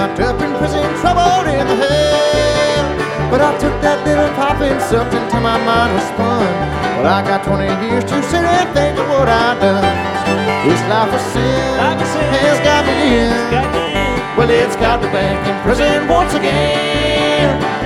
locked up in prison, troubled in the hell. But I took that little poppin' something till my mind was spun. Well, I got 20 years to sit and think of what I done. This life of sin has got me in. Well, it's got me back in prison once again.